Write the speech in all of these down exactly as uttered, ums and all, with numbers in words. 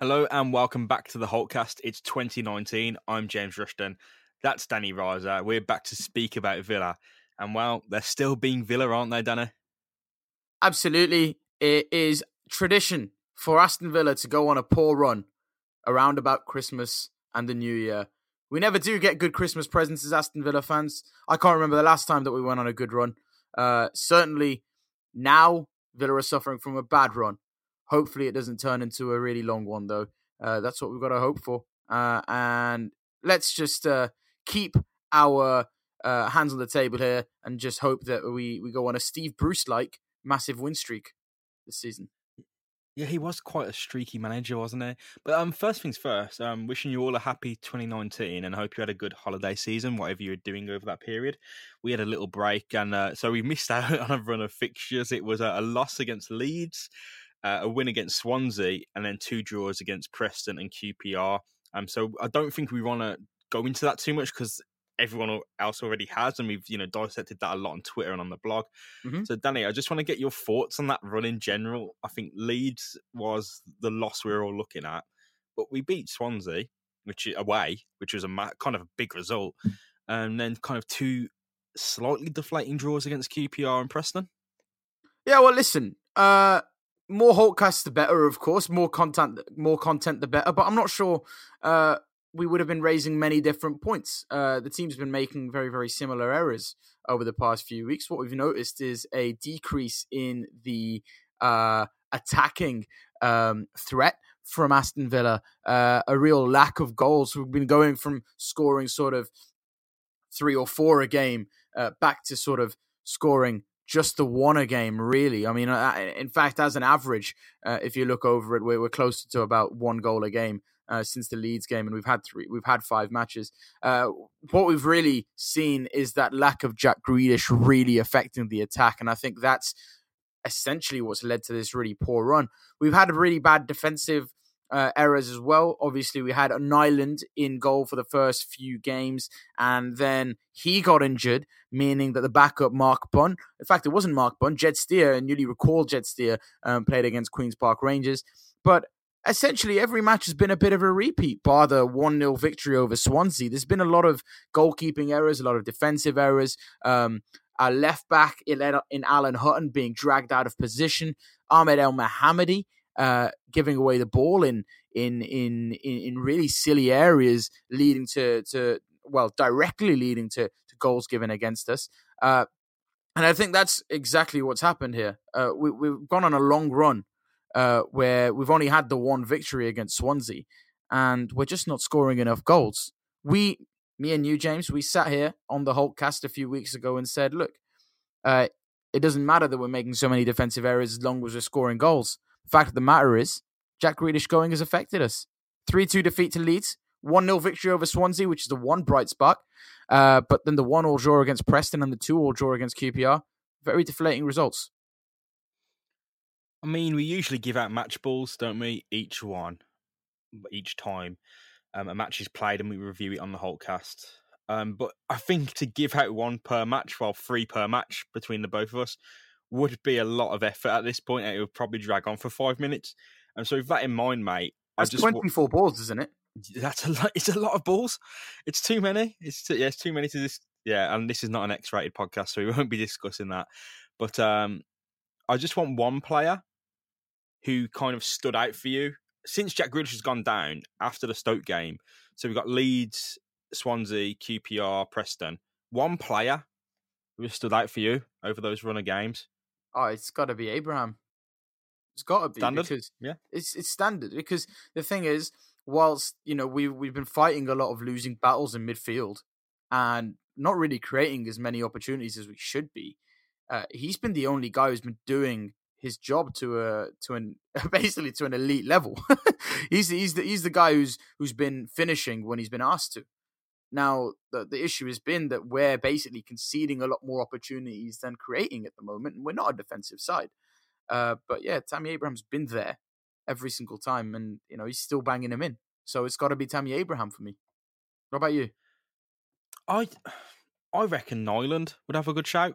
Hello and welcome back to the Holtcast. It's twenty nineteen. I'm James Rushton. That's Danny Riser. We're back to speak about Villa. And well, they're still being Villa, aren't they, Danny? Absolutely. It is tradition for Aston Villa to go on a poor run around about Christmas and the New Year. We never do get good Christmas presents as Aston Villa fans. I can't remember the last time that we went on a good run. Uh, certainly now Villa are suffering from a bad run. Hopefully it doesn't turn into a really long one, though. Uh, that's what we've got to hope for. Uh, and let's just uh, keep our uh, hands on the table here and just hope that we, we go on a Steve Bruce-like massive win streak this season. Yeah, he was quite a streaky manager, wasn't he? But um, first things first, um, wishing you all a happy twenty nineteen and hope you had a good holiday season, whatever you were doing over that period. We had a little break, and uh, so we missed out on a run of fixtures. It was a, a loss against Leeds, Uh, a win against Swansea, and then two draws against Preston and Q P R. Um, so I don't think we want to go into that too much because everyone else already has, and we've you know dissected that a lot on Twitter and on the blog. Mm-hmm. So Danny, I just want to get your thoughts on that run in general. I think Leeds was the loss we were all looking at, but we beat Swansea, which away, which was a ma- kind of a big result, and then kind of two slightly deflating draws against Q P R and Preston. Yeah, well, listen. Uh... More Holtcasts, the better, of course. More content, more content, the better. But I'm not sure uh, we would have been raising many different points. Uh, the team's been making very, very similar errors over the past few weeks. What we've noticed is a decrease in the uh, attacking um, threat from Aston Villa. Uh, a real lack of goals. We've been going from scoring sort of three or four a game uh, back to sort of scoring just the one a game, really. I mean, in fact, as an average, uh, if you look over it, we're, we're closer to about one goal a game uh, since the Leeds game, and we've had three, we've had five matches. Uh, what we've really seen is that lack of Jack Grealish really affecting the attack, and I think that's essentially what's led to this really poor run. We've had a really bad defensive Uh, errors as well. Obviously, we had an Island in goal for the first few games, and then he got injured, meaning that the backup Mark Bunn, in fact, it wasn't Mark Bunn, Jed Steer, and newly recalled Jed Steer, um, played against Queen's Park Rangers. But essentially, every match has been a bit of a repeat, bar the one nil victory over Swansea. There's been a lot of goalkeeping errors, a lot of defensive errors. Um, our left back in, in Alan Hutton being dragged out of position. Ahmed El Mohammadi Uh, giving away the ball in in in in really silly areas, leading to to well directly leading to, to goals given against us. Uh, and I think that's exactly what's happened here. Uh, we, we've gone on a long run uh, where we've only had the one victory against Swansea, and we're just not scoring enough goals. We, me and you, James, we sat here on the Holtcast a few weeks ago and said, look, uh, it doesn't matter that we're making so many defensive errors as long as we're scoring goals. The fact of the matter is, Jack Grealish going has affected us. three two defeat to Leeds, one nil victory over Swansea, which is the one bright spot, uh, but then the one all draw against Preston and the two all draw against Q P R. Very deflating results. I mean, we usually give out match balls, don't we? Each one, each time um, a match is played, and we review it on the Holtcast. Um, but I think to give out one per match, well, three per match between the both of us, would be a lot of effort at this point. It would probably drag on for five minutes. And so with that in mind, mate, that's I just twenty-four w- balls, isn't it? That's a lot. It's a lot of balls. It's too many. It's too, yeah, it's too many to this. Yeah, and this is not an X-rated podcast, so we won't be discussing that. But um, I just want one player who kind of stood out for you since Jack Grealish has gone down after the Stoke game. So we've got Leeds, Swansea, Q P R, Preston. One player who stood out for you over those run of games. Oh, it's got to be Abraham. It's got to be standard? because yeah. it's it's standard. Because the thing is, whilst you know we we've been fighting a lot of losing battles in midfield and not really creating as many opportunities as we should be, uh, he's been the only guy who's been doing his job to a to an basically to an elite level. he's he's the he's the guy who's who's been finishing when he's been asked to. Now, the, the issue has been that we're basically conceding a lot more opportunities than creating at the moment, and we're not a defensive side. Uh, but yeah, Tammy Abraham's been there every single time, and you know he's still banging him in. So it's got to be Tammy Abraham for me. What about you? I I reckon Nyland would have a good shout.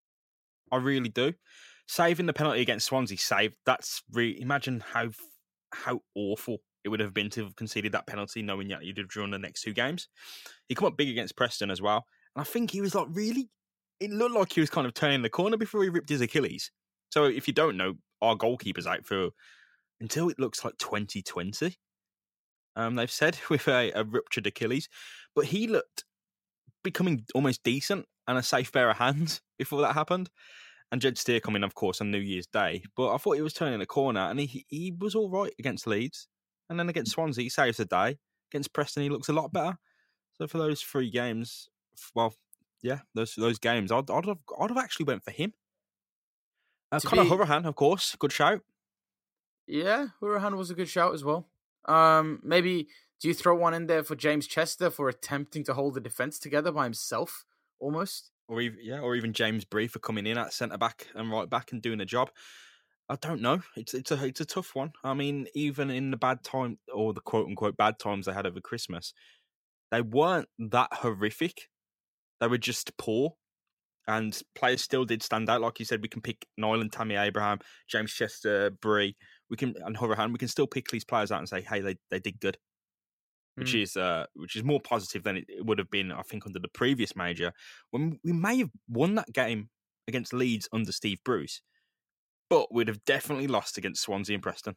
I really do. Saving the penalty against Swansea, saved. That's really imagine how how awful it would have been to have conceded that penalty, knowing that you'd have drawn the next two games. He come up big against Preston as well, and I think he was like really. It looked like he was kind of turning the corner before he ripped his Achilles. So if you don't know, our goalkeeper's out for until it looks like twenty twenty. Um, they've said with a, a ruptured Achilles, but he looked becoming almost decent and a safe pair of hands before that happened. And Jed Steer coming, of course, on New Year's Day. But I thought he was turning the corner, and he he was all right against Leeds. And then against Swansea, he saves the day. Against Preston, he looks a lot better. So for those three games, well, yeah, those those games, I'd, I'd, have, I'd have actually went for him. Uh, Conor be... Hourihane, of course, good shout. Yeah, Hourihane was a good shout as well. Um, maybe do you throw one in there for James Chester for attempting to hold the defence together by himself, almost? Or even yeah, or even James Bree for coming in at centre back and right back and doing a job. I don't know. It's it's a it's a tough one. I mean, even in the bad time or the quote unquote bad times they had over Christmas, they weren't that horrific. They were just poor, and players still did stand out. Like you said, we can pick Nyland, Tammy Abraham, James Chester, Bree. We can and Hourihane. We can still pick these players out and say, hey, they they did good. Which mm. is uh, which is more positive than it would have been, I think, under the previous major, when we may have won that game against Leeds under Steve Bruce, but we'd have definitely lost against Swansea and Preston.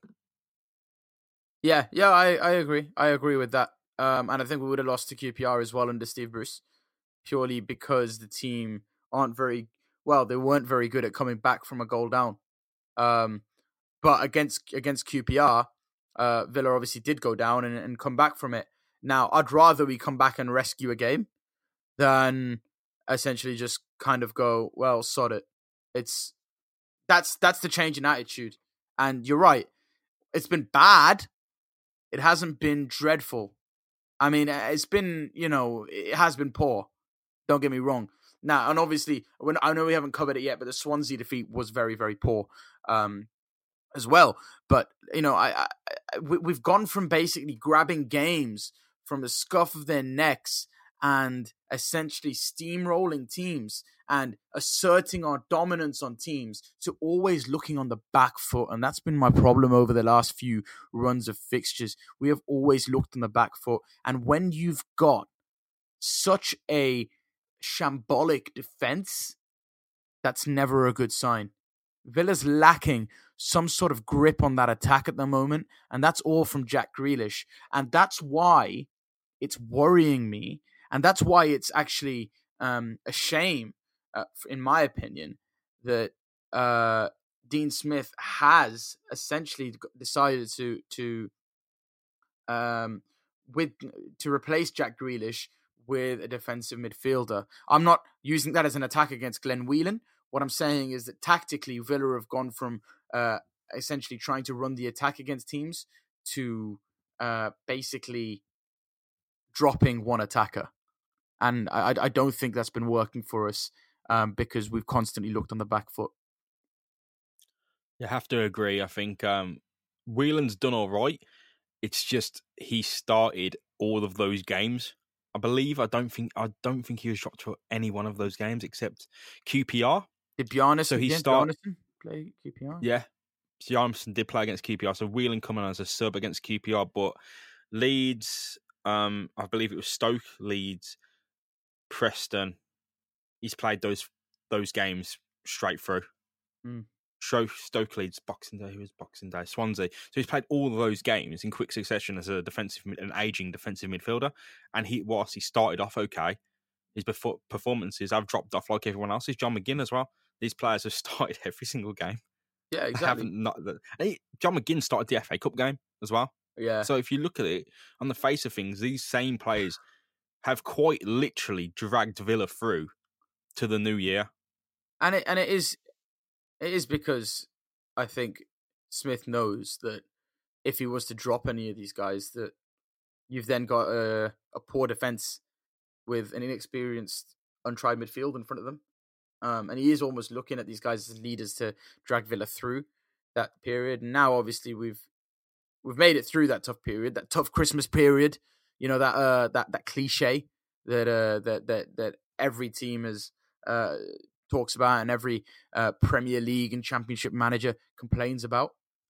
Yeah, yeah, I, I agree. I agree with that. Um, and I think we would have lost to Q P R as well under Steve Bruce, purely because the team aren't very, well, they weren't very good at coming back from a goal down. Um, but against against Q P R, Uh, Villa obviously did go down and, and come back from it. Now, I'd rather we come back and rescue a game than essentially just kind of go, well, sod it. It's that's that's the change in attitude. And you're right. It's been bad. It hasn't been dreadful. I mean, it's been, you know, it has been poor. Don't get me wrong. Now, and obviously, when I know we haven't covered it yet, but the Swansea defeat was very, very poor. Um, as well. But, you know, I, I we've gone from basically grabbing games from the scuff of their necks and essentially steamrolling teams and asserting our dominance on teams to always looking on the back foot. And that's been my problem over the last few runs of fixtures. We have always looked on the back foot. And when you've got such a shambolic defense, that's never a good sign. Villa's lacking some sort of grip on that attack at the moment, and that's all from Jack Grealish. And that's why it's worrying me, and that's why it's actually um, a shame, uh, in my opinion, that uh, Dean Smith has essentially decided to to um, with to replace Jack Grealish with a defensive midfielder. I'm not using that as an attack against Glenn Whelan. What I'm saying is that tactically, Villa have gone from uh, essentially trying to run the attack against teams to uh, basically dropping one attacker. And I, I don't think that's been working for us um, because we've constantly looked on the back foot. You have to agree. I think um, Whelan's done all right. It's just he started all of those games. I believe I don't think I don't think he was dropped for any one of those games except Q P R. Did Bjarnason, so he yeah, start... play Q P R? Yeah, Bjarnason did play against Q P R. So Whelan coming on as a sub against Q P R, but Leeds, um, I believe it was Stoke, Leeds, Preston. He's played those those games straight through. Mm. Stoke, Stoke, Leeds, Boxing Day. Who was Boxing Day? Swansea. So he's played all of those games in quick succession as a defensive, an aging defensive midfielder. And he, whilst he started off okay, his performances have dropped off like everyone else's. John McGinn as well. These players have started every single game. Yeah, exactly. Haven't not the, he, John McGinn started the F A Cup game as well. Yeah. So if you look at it on the face of things, these same players have quite literally dragged Villa through to the new year. And it and it is it is because I think Smith knows that if he was to drop any of these guys, that you've then got a, a poor defense with an inexperienced, untried midfield in front of them. Um, and he is almost looking at these guys as leaders to drag Villa through that period. And now, obviously, we've we've made it through that tough period, that tough Christmas period. You know that uh, that that cliche that uh, that that that every team has uh, talks about and every uh, Premier League and Championship manager complains about.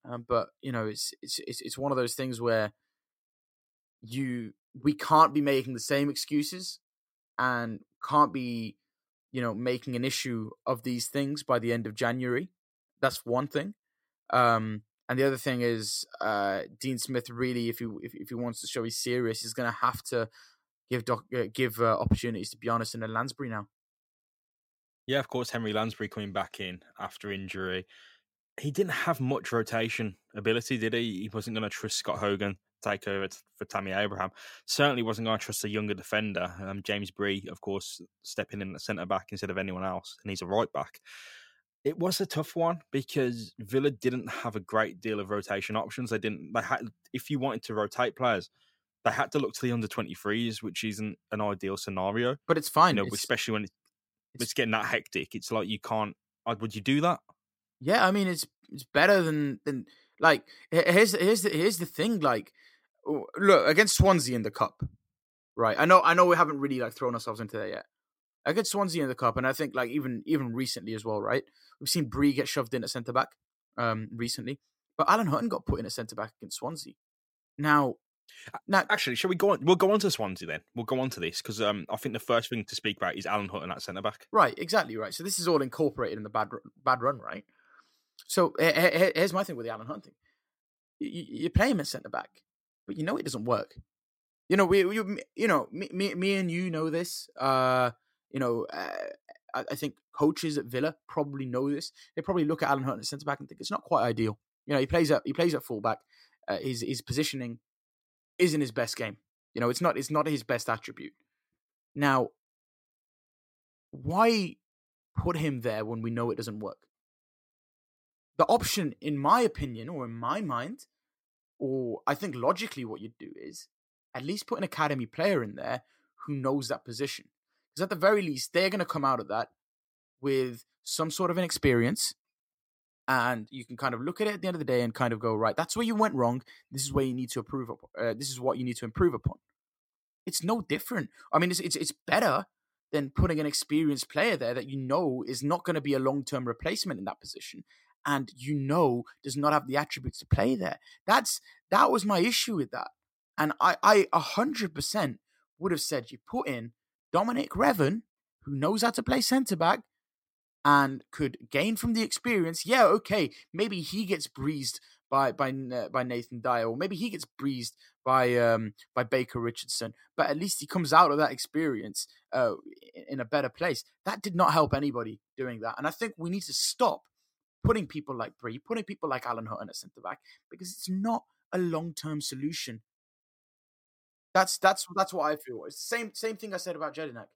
Um, but you know, it's, it's it's it's one of those things where you we can't be making the same excuses and can't be, you know, making an issue of these things by the end of January. That's one thing. Um, and the other thing is, uh, Dean Smith really, if he if, if he wants to show he's serious, is going to have to give doc, uh, give uh, opportunities to Bjarnason and Lansbury now. Yeah, of course, Henry Lansbury coming back in after injury. He didn't have much rotation ability, did he? He wasn't going to trust Scott Hogan to take over for Tammy Abraham. Certainly wasn't going to trust a younger defender. Um, James Bree, of course, stepping in at centre back instead of anyone else, and he's a right back. It was a tough one because Villa didn't have a great deal of rotation options. They didn't. They had, if you wanted to rotate players, they had to look to the under twenty-threes, which isn't an ideal scenario. But it's fine, you know, it's, especially when it's, it's getting that hectic. It's like you can't. Would you do that? Yeah, I mean, it's it's better than than like here's here's the here's the thing. Like, look, against Swansea in the cup, right? I know I know we haven't really like thrown ourselves into that yet. Against Swansea in the cup, and I think like even even recently as well, right? We've seen Bree get shoved in at centre back um, recently, but Alan Hutton got put in at centre back against Swansea. Now, now, actually, shall we go on? We'll go on to Swansea then. We'll go on to this because um, I think the first thing to speak about is Alan Hutton at centre back. Right, exactly right. So this is all incorporated in the bad bad run, right? So here's my thing with the Alan Hunt thing. You play him at centre back, but you know it doesn't work. You know we, we you know me, me, me and you know this. Uh, you know, uh, I, I think coaches at Villa probably know this. They probably look at Alan Hunt at centre back and think it's not quite ideal. You know, he plays at he plays at full back. Uh, his his positioning isn't his best game. You know, it's not it's not his best attribute. Now, why put him there when we know it doesn't work? The option, in my opinion, or in my mind, or I think logically what you'd do is at least put an academy player in there who knows that position. Because at the very least, they're going to come out of that with some sort of an experience. And you can kind of look at it at the end of the day and kind of go, right, that's where you went wrong. This is where you need to improve upon. Uh, this is what you need to improve upon. It's no different. I mean, it's it's, it's better than putting an experienced player there that you know is not going to be a long-term replacement in that position. And you know does not have the attributes to play there. That's that was my issue with that. And I, I one hundred percent would have said you put in Dominic Revan, who knows how to play centre-back and could gain from the experience. Yeah, okay, maybe he gets breezed by by uh, by Nathan Dyer, or maybe he gets breezed by um, by Baker Richardson, but at least he comes out of that experience uh, in a better place. That did not help anybody doing that. And I think we need to stop putting people like Bree, putting people like Alan Hutton at centre-back, because it's not a long-term solution. That's that's that's what I feel. It's the same, same thing I said about Jedinak.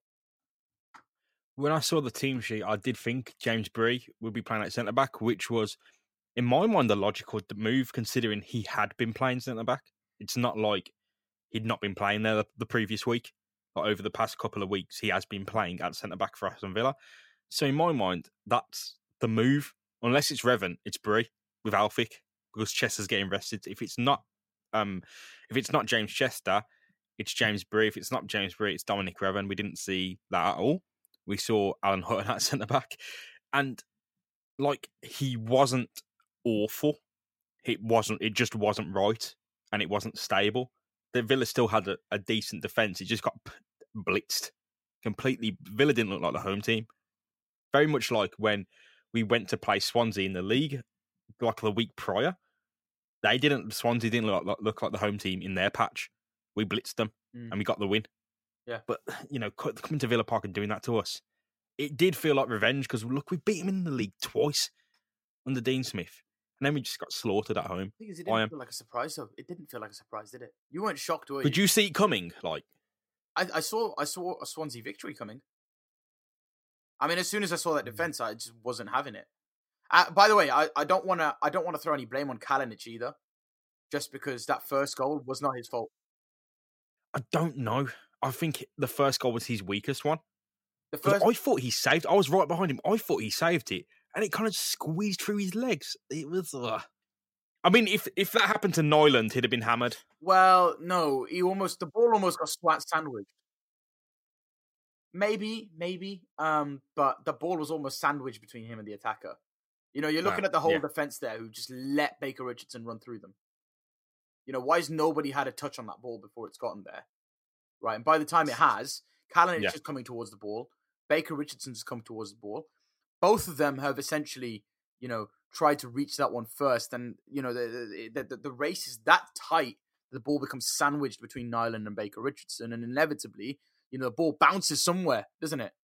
When I saw the team sheet, I did think James Bree would be playing at centre-back, which was, in my mind, the logical move, considering he had been playing centre-back. It's not like he'd not been playing there the, the previous week. Like over the past couple of weeks, he has been playing at centre-back for Aston Villa. So in my mind, that's the move. Unless it's Revan, it's Bree with Alfic, because Chester's getting rested. If it's not, um, if it's not James Chester, it's James Bree. If it's not James Bree, it's Dominic Revan. We didn't see that at all. We saw Alan Hutton at centre back, and like he wasn't awful. It wasn't. It just wasn't right, and it wasn't stable. The Villa still had a, a decent defence. It just got blitzed completely. Villa didn't look like the home team. Very much like when we went to play Swansea in the league, like the week prior. They didn't. Swansea didn't look like, look like the home team in their patch. We blitzed them mm. and we got the win. Yeah, but you know, coming to Villa Park and doing that to us, it did feel like revenge because look, we beat him in the league twice under Dean Smith, and then we just got slaughtered at home. The thing is, it didn't feel like a surprise. Though it didn't feel like a surprise, did it? You weren't shocked, were you? Did you see it coming? Like, I, I saw, I saw a Swansea victory coming. I mean, as soon as I saw that defense, I just wasn't having it. Uh, by the way, I, I don't want to, I don't want to throw any blame on Kalinic either, just because that first goal was not his fault. I don't know. I think the first goal was his weakest one. The first, I thought he saved. I was right behind him. I thought he saved it, and it kind of squeezed through his legs. It was. Uh... I mean, if if that happened to Nyland, he'd have been hammered. Well, no, he almost the ball almost got swat sandwiched. Maybe, maybe, um, but the ball was almost sandwiched between him and the attacker. You know, you're looking Uh, at the whole yeah. defense there who just let Baker Richardson run through them. You know, why has nobody had a touch on that ball before it's gotten there? Right, and by the time it has, Kalinic Yeah. is coming towards the ball. Baker Richardson's come towards the ball. Both of them have essentially, you know, tried to reach that one first. And, you know, the the, the, the race is that tight, the ball becomes sandwiched between Nyland and Baker Richardson. And inevitably, you know, the ball bounces somewhere, doesn't it?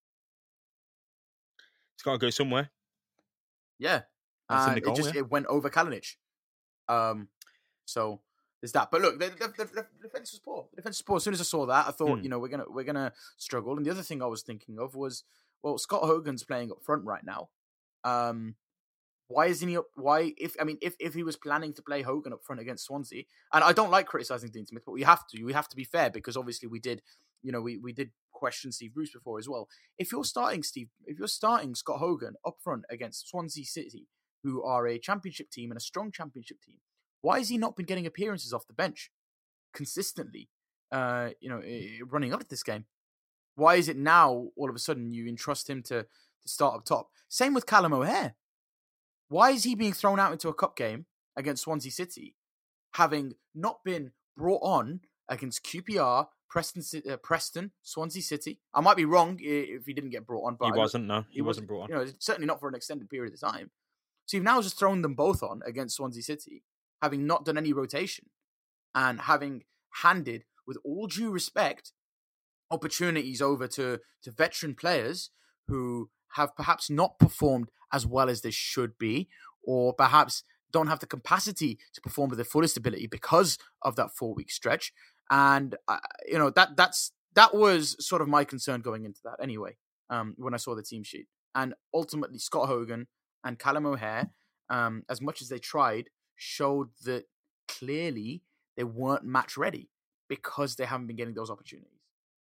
It's got to go somewhere. Yeah. That's in And the goal, it just yeah. it went over Kalinic. Um, so there's that. But look, the, the, the, the defense was poor. The defense was poor. As soon as I saw that, I thought, Hmm. you know, we're gonna we're gonna struggle. And the other thing I was thinking of was, well, Scott Hogan's playing up front right now. Um, why isn't he up? Why, if I mean, if if he was planning to play Hogan up front against Swansea, and I don't like criticizing Dean Smith, but we have to. We have to be fair because obviously we did, you know, we we did question Steve Bruce before as well. If you're starting Steve, if you're starting Scott Hogan up front against Swansea City, who are a championship team and a strong championship team, why has he not been getting appearances off the bench consistently? Uh, you know, running up to this game. Why is it now all of a sudden you entrust him to to start up top? Same with Callum O'Hare. Why is he being thrown out into a cup game against Swansea City, having not been brought on against Q P R, Preston, uh, Preston, Swansea City? I might be wrong if he didn't get brought on, but He wasn't. No, he, he wasn't brought on. You know, certainly not for an extended period of time. So you've now just thrown them both on against Swansea City, having not done any rotation and having handed, with all due respect, opportunities over to to veteran players who have perhaps not performed as well as they should be, or perhaps don't have the capacity to perform to their fullest ability because of that four-week stretch. And, uh, you know, that that's that was sort of my concern going into that anyway, um, when I saw the team sheet. And ultimately, Scott Hogan and Callum O'Hare, um, as much as they tried, showed that clearly they weren't match ready because they haven't been getting those opportunities.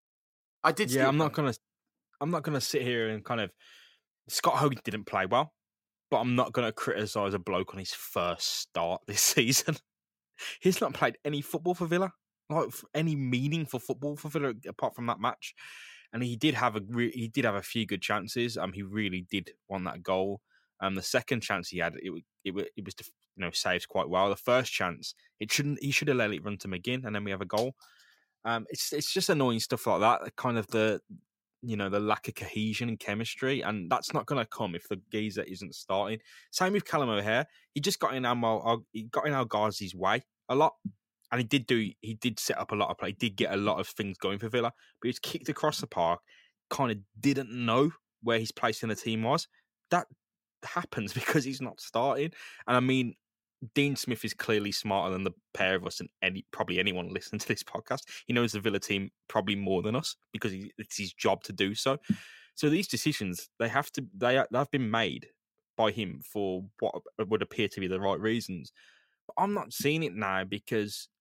I did. Yeah, I'm not gonna. I'm not gonna sit here and kind of. Scott Hogan didn't play well, but I'm not gonna criticize a bloke on his first start this season. He's not played any football for Villa, like any meaningful football for Villa apart from that match. And he did have a re- he did have a few good chances. Um, he really did want that goal. Um, the second chance he had, it it it was you know saved quite well. The first chance, it shouldn't he should have let it run to McGinn, and then we have a goal. Um, it's it's just annoying stuff like that. Kind of the you know the lack of cohesion and chemistry, and that's not going to come if the geezer isn't starting. Same with Callum O'Hare. He just got in Al he got in Al Ghazi's way a lot, and he did do he did set up a lot of play. He did get a lot of things going for Villa, but he was kicked across the park. Kind of didn't know where his place in the team was. That happens because he's not starting, and I mean. Dean Smith is clearly smarter than the pair of us and any probably anyone listening to this podcast. He knows the Villa team probably more than us because he, it's his job to do so. So these decisions they have to they they've been made by him for what would appear to be the right reasons. But I'm not seeing it now because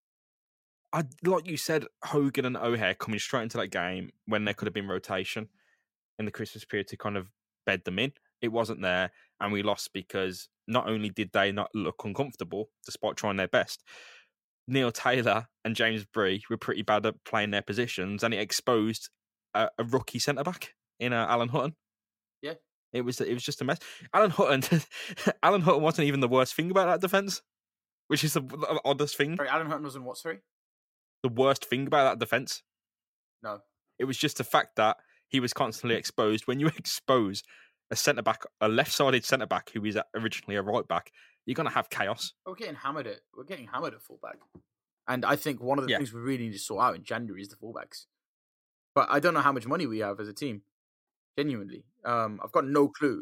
I like you said, Hogan and O'Hare coming straight into that game when there could have been rotation in the Christmas period to kind of bed them in. It wasn't there, and we lost because not only did they not look uncomfortable despite trying their best, Neil Taylor and James Bree were pretty bad at playing their positions, and it exposed a, a rookie centre back in uh, Alan Hutton. Yeah, it was it was just a mess. Alan Hutton, Alan Hutton wasn't even the worst thing about that defence, which is the, the oddest thing. Sorry, Alan Hutton wasn't what? Sorry, the worst thing about that defence. No, it was just the fact that he was constantly exposed. When you expose a centre back, a left-sided centre back who is originally a right back, you're going to have chaos. We're getting hammered at we're getting hammered at fullback, and I think one of the yeah. things we really need to sort out in January is the fullbacks. But I don't know how much money we have as a team. Genuinely, um, I've got no clue.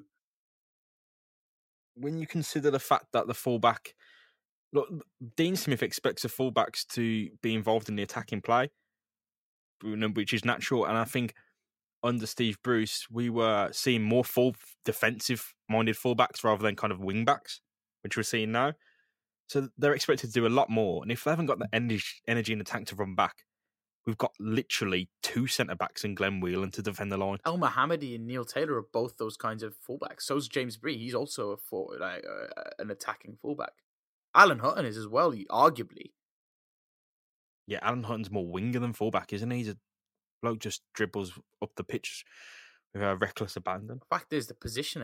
When you consider the fact that the fullback, look, Dean Smith expects the fullbacks to be involved in the attacking play, which is natural, and I think. Under Steve Bruce, we were seeing more full defensive-minded fullbacks rather than kind of wing-backs, which we're seeing now. So they're expected to do a lot more. And if they haven't got the energy, energy in the tank to run back, we've got literally two centre-backs in Glenn Whelan to defend the line. El Mohammadi and Neil Taylor are both those kinds of fullbacks. So's James Bree. He's also a forward, like, uh, an attacking fullback. Alan Hutton is as well, arguably. Yeah, Alan Hutton's more winger than fullback, isn't he? He's a bloke just dribbles up the pitch with a reckless abandon. The fact is the positioning.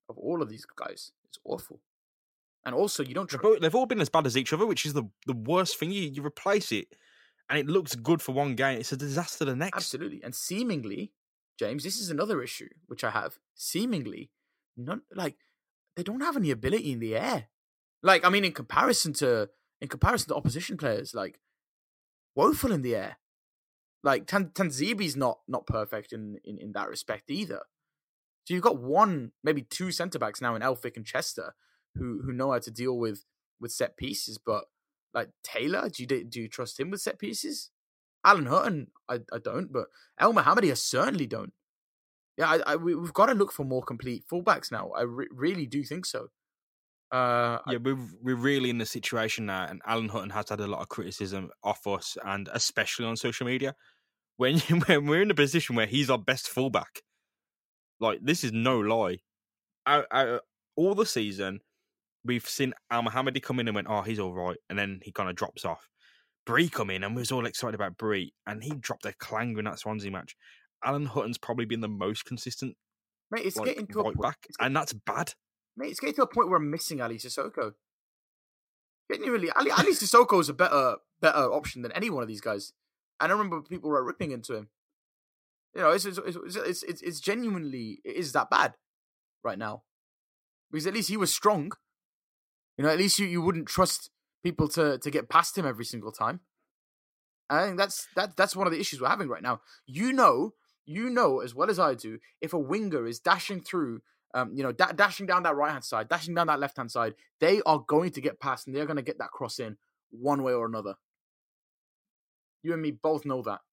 of all of these guys. It's awful. And also, you don't. They've Tr- all, they've all been as bad as each other, which is the, the worst thing. You, you replace it, and it looks good for one game. It's a disaster the next. Absolutely. And seemingly, James, this is another issue which I have. Seemingly, none like they don't have any ability in the air. Like, I mean, in comparison to in comparison to opposition players, like woeful in the air. Like Tan- Tanzibi's not not perfect in, in in that respect either. So you've got one, maybe two centre backs now in Elphick and Chester who who know how to deal with with set pieces. But like Taylor, do you do you trust him with set pieces? Alan Hutton, I, I don't, but El Mohammadi, I certainly don't. Yeah, I, I, we, we've got to look for more complete fullbacks now. I re- really do think so. Uh, yeah, we're we're really in the situation now, and Alan Hutton has had a lot of criticism off us, and especially on social media. When, you, when we're in a position where he's our best fullback, like this is no lie. I, I, all the season, we've seen Al Mohammadi come in and went, "Oh, he's all right," and then he kind of drops off. Bree come in and we was all excited about Bree, and he dropped a clanger in that Swansea match. Alan Hutton's probably been the most consistent, mate, it's like, getting to a right point, back, it's getting, and that's bad. Mate, it's getting to a point where I'm missing Ali Sissoko. Genuinely, Ali, Ali Sissoko is a better better option than any one of these guys. And I remember people were ripping into him. You know, it's it's it's it's, it's genuinely it is that bad right now, because at least he was strong. You know, at least you, you wouldn't trust people to, to get past him every single time. I think that's that that's one of the issues we're having right now. You know, you know as well as I do, if a winger is dashing through, um, you know, da- dashing down that right hand side, dashing down that left hand side, they are going to get past and they're going to get that cross in one way or another. You and me both know that.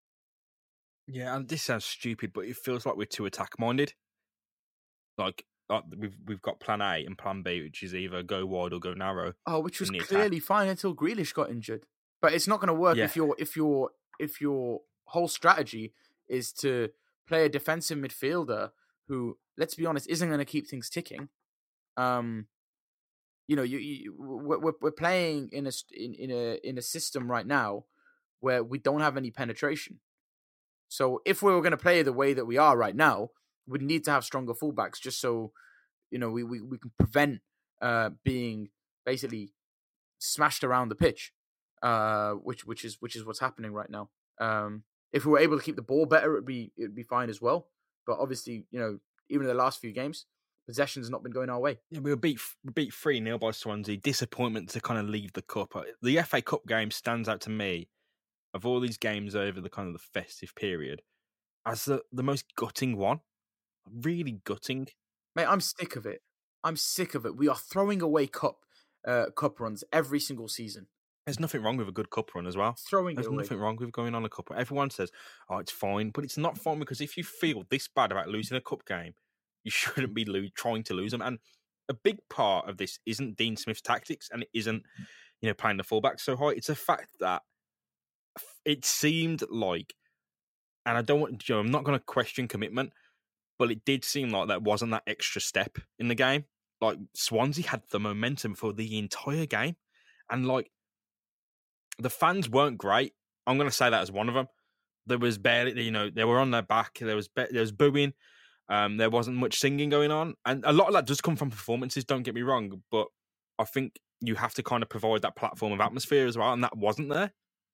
Yeah, and this sounds stupid, but it feels like we're too attack minded. Like, like we've we've got Plan A and Plan B, which is either go wide or go narrow. Oh, which was in the clearly attack. fine until Grealish got injured. But it's not going to work Yeah. if your if your if your whole strategy is to play a defensive midfielder who, let's be honest, isn't going to keep things ticking. Um, you know, you, you we're we're playing in a in, in a in a system right now where we don't have any penetration. So if we were going to play the way that we are right now, we'd need to have stronger fullbacks just so, you know, we we, we can prevent uh, being basically smashed around the pitch, uh, which which is which is what's happening right now. Um, if we were able to keep the ball better, it'd be it'd be fine as well. But obviously, you know, even in the last few games, possession's not been going our way. Yeah, we were beat beat three nil by Swansea. Disappointment to kind of leave the cup. The F A Cup game stands out to me of all these games over the kind of the festive period as the, the most gutting one. Really gutting. Mate, I'm sick of it. I'm sick of it. We are throwing away cup uh, cup runs every single season. There's nothing wrong with a good cup run as well. Throwing There's it away. nothing wrong with going on a cup run. Everyone says, "Oh, it's fine," but it's not fine because if you feel this bad about losing a cup game, you shouldn't be lo- trying to lose them. And a big part of this isn't Dean Smith's tactics, and it isn't, you know, playing the fullback so high. It's a fact that it seemed like, and I don't want, you know, I'm not going to question commitment, but it did seem like there wasn't that extra step in the game. Like Swansea had the momentum for the entire game, and like the fans weren't great. I'm going to say that as one of them. There was barely, you know, they were on their back. There was there was booing. Um, there wasn't much singing going on, and a lot of that does come from performances. Don't get me wrong, but I think you have to kind of provide that platform of atmosphere as well, and that wasn't there.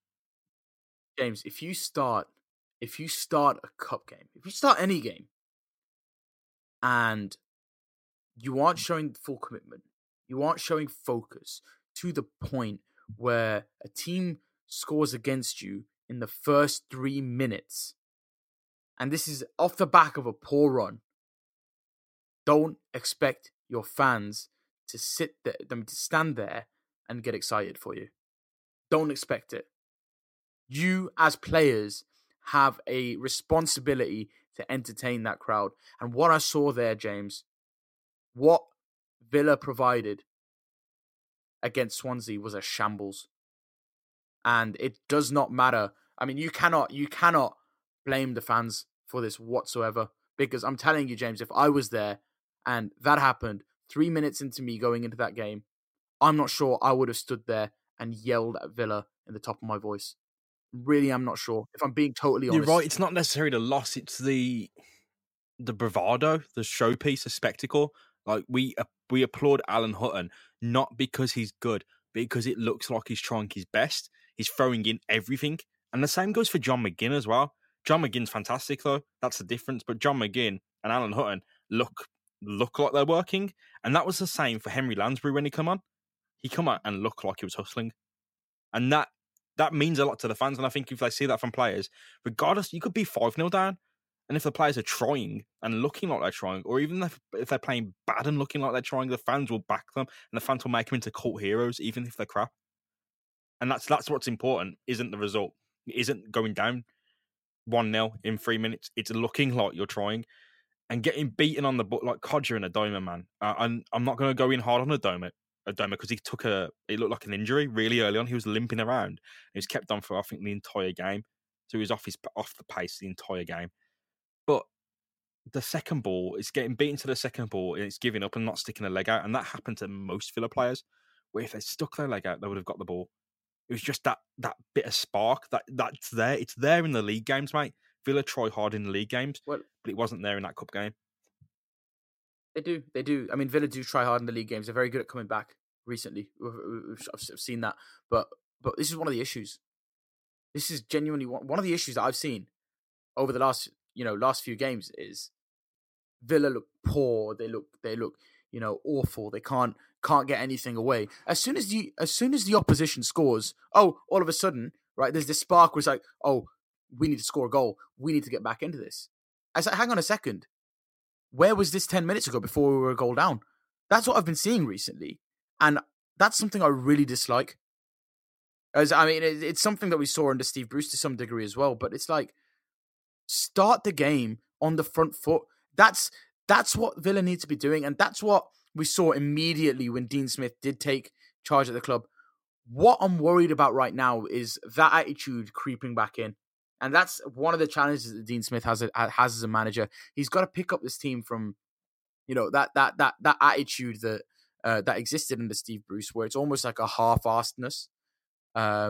James, if you start, if you start a cup game, if you start any game, and you aren't showing full commitment, you aren't showing focus to the point where a team scores against you in the first three minutes, and this is off the back of a poor run, don't expect your fans to sit there, them to stand there and get excited for you. Don't expect it. You, as players, have a responsibility to entertain that crowd. And what I saw there, James, what Villa provided against Swansea was a shambles. And it does not matter. I mean, you cannot, you cannot blame the fans for this whatsoever. Because I'm telling you, James, if I was there and that happened three minutes into me going into that game, I'm not sure I would have stood there and yelled at Villa in the top of my voice. Really, I'm not sure. If I'm being totally honest. You're right. It's not necessarily the loss. It's the the bravado, the showpiece, the spectacle. Like we uh, we applaud Alan Hutton not because he's good, but because it looks like he's trying his best. He's throwing in everything, and the same goes for John McGinn as well. John McGinn's fantastic though. That's the difference. But John McGinn and Alan Hutton look look like they're working, and that was the same for Henry Lansbury when he come on. He come out and looked like he was hustling, and that that means a lot to the fans. And I think if they see that from players, regardless, you could be five nil down. And if the players are trying and looking like they're trying, or even if, if they're playing bad and looking like they're trying, the fans will back them, and the fans will make them into cult heroes, even if they're crap. And that's that's what's important, isn't the result. It isn't going down one nil in three minutes. It's looking like you're trying. And getting beaten on the butt like Codger and Adoma, man. Uh, and I'm not going to go in hard on Adoma, Adoma because he took a, it looked like an injury really early on. He was limping around. He was kept on for, I think, the entire game. So he was off his off the pace the entire game. But the second ball, it's getting beaten to the second ball and it's giving up and not sticking a leg out. And that happened to most Villa players, where if they stuck their leg out, they would have got the ball. It was just that that bit of spark that that's there. It's there in the league games, mate. Villa try hard in the league games, well, but it wasn't there in that cup game. They do, they do. I mean, Villa do try hard in the league games. They're very good at coming back recently. I've seen that, but but this is one of the issues. This is genuinely one, one of the issues that I've seen over the last you know last few games is Villa look poor. They look they look you know awful. They can't can't get anything away. As soon as the as soon as the opposition scores, oh, all of a sudden, right? There's this spark where it's like, oh, we need to score a goal. We need to get back into this. I said, hang on a second. Where was this ten minutes ago before we were a goal down? That's what I've been seeing recently, and that's something I really dislike. As I mean, it's something that we saw under Steve Bruce to some degree as well. But it's like, start the game on the front foot. That's that's what Villa needs to be doing, and that's what we saw immediately when Dean Smith did take charge at the club. What I'm worried about right now is that attitude creeping back in, and that's one of the challenges that Dean Smith has has as a manager. He's got to pick up this team from, you know, that that that that attitude that uh, that existed under Steve Bruce, where it's almost like a half-assedness. Uh,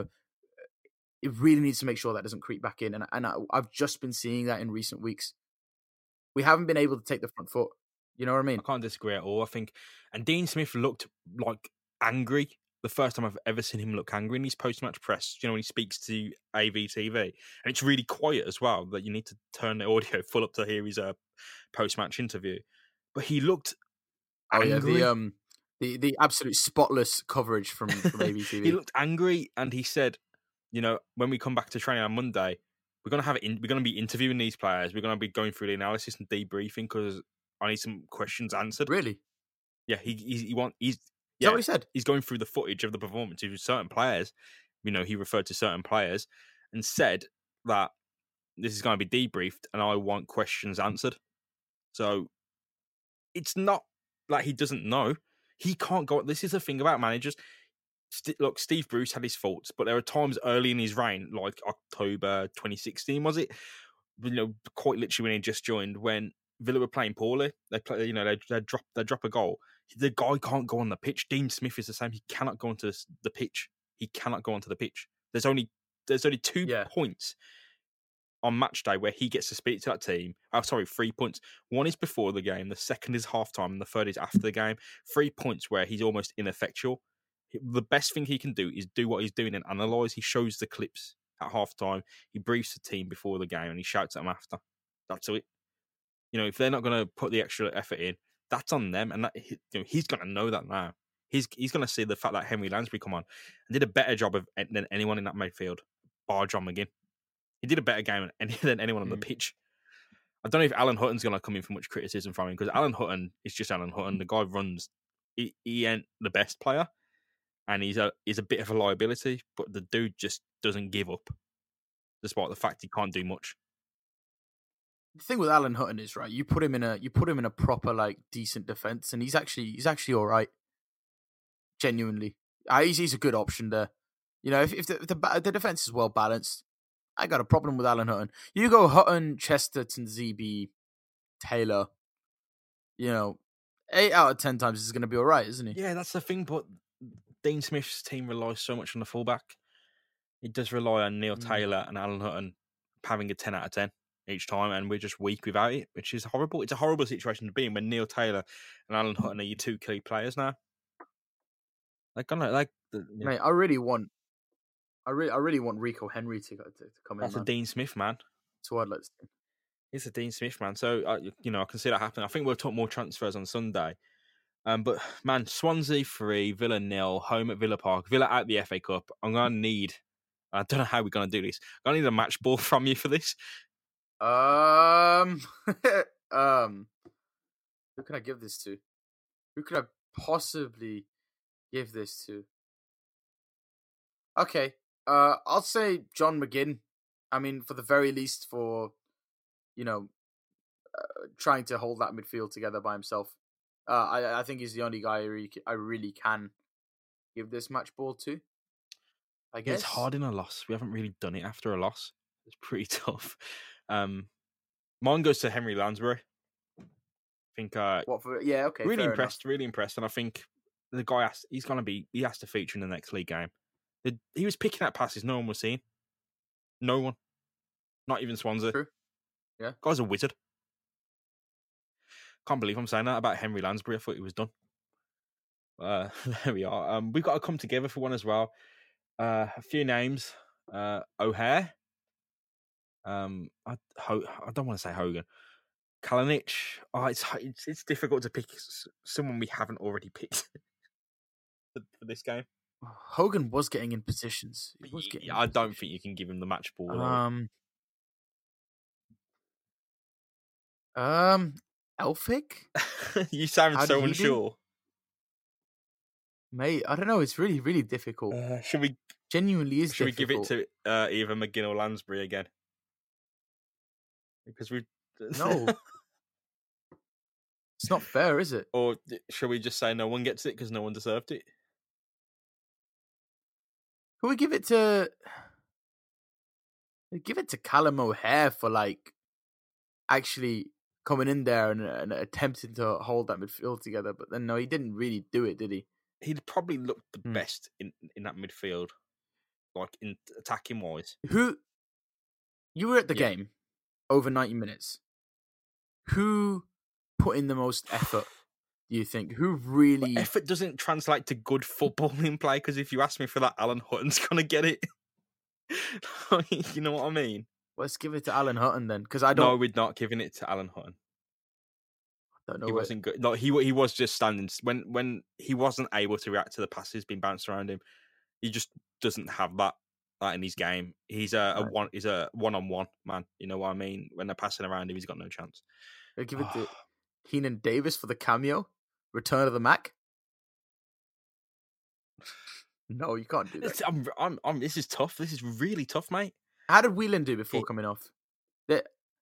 it really needs to make sure that doesn't creep back in, and and I, I've just been seeing that in recent weeks. We haven't been able to take the front foot. You know what I mean? I can't disagree at all. I think, and Dean Smith looked like angry the first time I've ever seen him look angry in his post-match press. You know, when he speaks to A V T V, and it's really quiet as well. That you need to turn the audio full up to hear his uh, post-match interview. But he looked oh angry. yeah, the um, the the absolute spotless coverage from from A V T V. He looked angry, and he said, "You know, when we come back to training on Monday, we're gonna have it. In, we're gonna be interviewing these players. We're gonna be going through the analysis and debriefing because I need some questions answered." Really? Yeah, he he, he want he's. Yeah, what he said? He's going through the footage of the performance of certain players. You know, he referred to certain players and said that this is going to be debriefed and I want questions answered. So it's not like he doesn't know. He can't go. This is the thing about managers. St- look, Steve Bruce had his faults, but there were times early in his reign, like October twenty sixteen, was it? You know, quite literally when he just joined, when Villa were playing poorly. They play, you know, they they drop they drop a goal. The guy can't go on the pitch. Dean Smith is the same. He cannot go onto the pitch. He cannot go onto the pitch. There's only there's only two yeah. points on match day where he gets to speak to that team. Oh, sorry, three points. One is before the game. The second is halftime, and the third is after the game. Three points where he's almost ineffectual. The best thing he can do is do what he's doing and analyse. He shows the clips at halftime. He briefs the team before the game, and he shouts at them after. That's it. You know, if they're not going to put the extra effort in, that's on them, and that, you know, he's going to know that now. He's he's going to see the fact that Henry Lansbury come on and did a better job of than anyone in that midfield, bar John McGinn. He did a better game than anyone on the pitch. I don't know if Alan Hutton's going to come in for much criticism from him, because Alan Hutton is just Alan Hutton. The guy runs. He, he ain't the best player, and he's a he's a bit of a liability. But the dude just doesn't give up, despite the fact he can't do much. The thing with Alan Hutton is, right, you put him in a you put him in a proper, like, decent defense, and he's actually he's actually all right. Genuinely, uh, he's he's a good option there. You know, if if the if the, the defense is well balanced, I got a problem with Alan Hutton. You go Hutton, Chesterton, Z B, Taylor. You know, eight out of ten times is going to be all right, isn't he? Yeah, that's the thing. But Dean Smith's team relies so much on the fullback. It does rely on Neil mm. Taylor and Alan Hutton having a ten out of ten. each time, and we're just weak without it, which is horrible. It's a horrible situation to be in when Neil Taylor and Alan Hutton are your two key players now. Like, I don't know, like, yeah. Mate, I really want, I really, I really want Rico Henry to, to, to come That's in. That's a Dean Smith, man. That's what I'd like to see. It's a Dean Smith, man. So, uh, you know, I can see that happening. I think we'll talk more transfers on Sunday. Um, but, man, Swansea three, Villa nil, home at Villa Park, Villa out the F A Cup. I'm going to need, I don't know how we're going to do this. I'm going to need a match ball from you for this. Um, um, who can I give this to? Who could I possibly give this to? Okay, uh, I'll say John McGinn. I mean, for the very least, for, you know, uh, trying to hold that midfield together by himself. Uh, I I think he's the only guy I really, I really can give this match ball to. I guess yeah, it's hard in a loss. We haven't really done it after a loss. It's pretty tough. Um, mine goes to Henry Lansbury. I think. Uh, what for? Yeah, okay. Really fair impressed. enough. Really impressed, and I think the guy has, he's gonna be. He has to feature in the next league game. The, he was picking out passes no one was seeing. No one. Not even Swansea. True. Yeah. Guy's a wizard. Can't believe I'm saying that about Henry Lansbury. I thought he was done. Uh, there we are. Um, we've got to come together for one as well. Uh, a few names. Uh, O'Hare. Um, I Ho- I don't want to say Hogan. Kalinic. Oh, it's, it's it's difficult to pick someone we haven't already picked for, for this game. Hogan was getting in positions. He was getting yeah, I don't positions. think you can give him the match ball. Um. Um. Elphick? You sound How so unsure. Do? Mate, I don't know. It's really, really difficult. Uh, should we genuinely is? Should difficult. we give it to uh, either McGinn or Lansbury again? Because we no, it's not fair, is it? Or should we just say no one gets it because no one deserved it? Could we give it to? Give it to Callum O'Hare for like actually coming in there and, and attempting to hold that midfield together, but then no, he didn't really do it, did he? He'd probably looked the hmm. best in, in that midfield, like in attacking wise. Who? You were at the yeah. game over ninety minutes. Who put in the most effort? Do you think? Who really? But effort doesn't translate to good footballing play because if you ask me for that, Alan Hutton's gonna get it. You know what I mean? Let's give it to Alan Hutton then, because I don't. No, we're not giving it to Alan Hutton. I don't know. He what... wasn't good. Like he he was just standing when when he wasn't able to react to the passes being bounced around him. He just doesn't have that that in his game. He's a, a right. one. He's a one on one man. You know what I mean? When they're passing around him, he's got no chance. I'll give it to Keenan Davis for the cameo. Return of the Mac. No, you can't do that. I'm, I'm, I'm, this is tough. This is really tough, mate. How did Whelan do before he... coming off? They...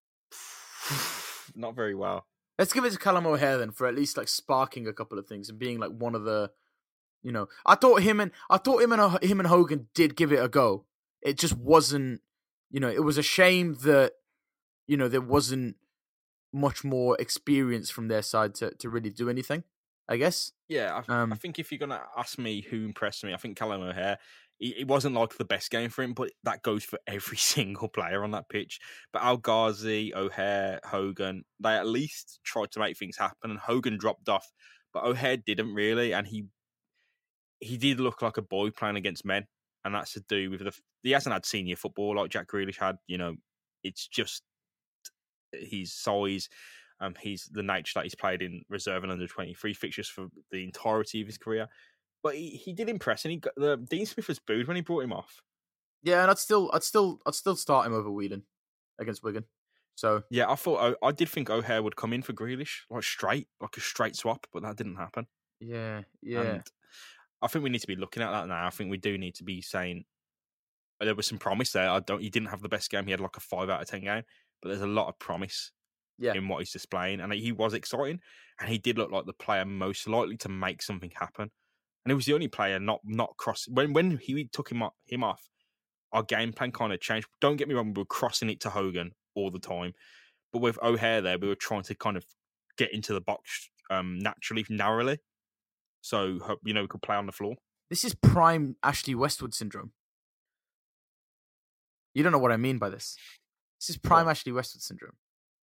Not very well. Let's give it to Callum O'Hare then for at least like sparking a couple of things and being like one of the, you know, I thought him and I thought him and him and Hogan did give it a go. It just wasn't, you know, it was a shame that, you know, there wasn't much more experience from their side to, to really do anything, I guess. Yeah, I, um, I think if you're going to ask me who impressed me, I think Callum O'Hare, it wasn't like the best game for him, but that goes for every single player on that pitch. But Al Ghazi, O'Hare, Hogan, they at least tried to make things happen, and Hogan dropped off, but O'Hare didn't really, and he he did look like a boy playing against men, and that's to do with the he hasn't had senior football like Jack Grealish had. You know, it's just his size. Um, he's the nature that he's played in reserve and under twenty-three fixtures for the entirety of his career. But he, he did impress, and he got, the Dean Smith was booed when he brought him off. Yeah, and I'd still, I'd still, I'd still start him over Whelan against Wigan. So yeah, I thought I did think O'Hare would come in for Grealish, like straight, like a straight swap, but that didn't happen. Yeah, yeah. And I think we need to be looking at that now. I think we do need to be saying there was some promise there. I don't. He didn't have the best game. He had like a five out of ten game, but there's a lot of promise. Yeah. In what he's displaying, and he was exciting, and he did look like the player most likely to make something happen. And he was the only player not not cross when when he took him off, him off. Our game plan kind of changed. Don't get me wrong, we were crossing it to Hogan all the time, but with O'Hare there, we were trying to kind of get into the box um, naturally, narrowly, so you know we could play on the floor. This is prime Ashley Westwood syndrome. You don't know what I mean by this. This is prime Ashley Westwood syndrome.